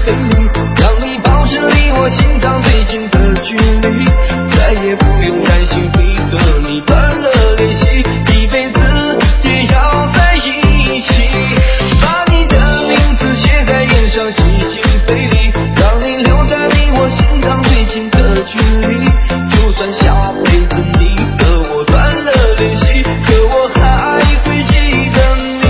飞离，让你保持离我心脏最近的距离，再也不用担心会和你断了联系，一辈子也要在一起。把你的名字写在脸上，洗心飞离，让你留在离我心脏最近的距离，就算下辈子你和我断了联系，可我还会记得你。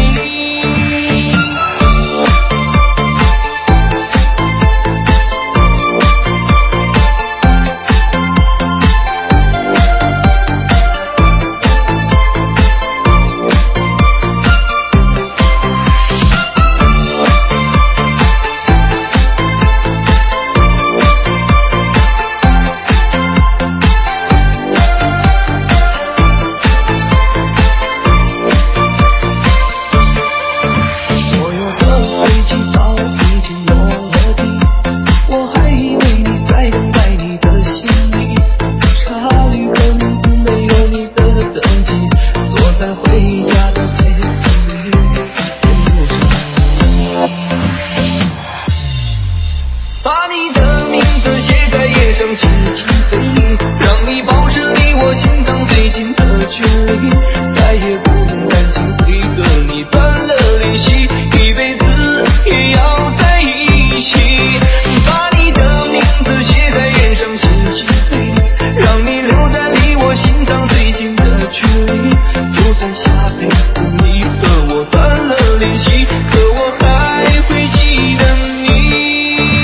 把你的名字写在页上，心情飞离，让你保持离我心脏最近的距离，再也不用担心会和你断了联系，一辈子也要在一起。把你的名字写在页上，心情飞离，让你留在离我心脏最近的距离，就算下辈子你和我断了联系，可我还会记得你。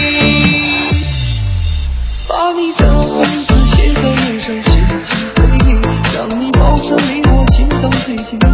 把你的名字写在脸上，心情飞离，让你保持离我心脏最近。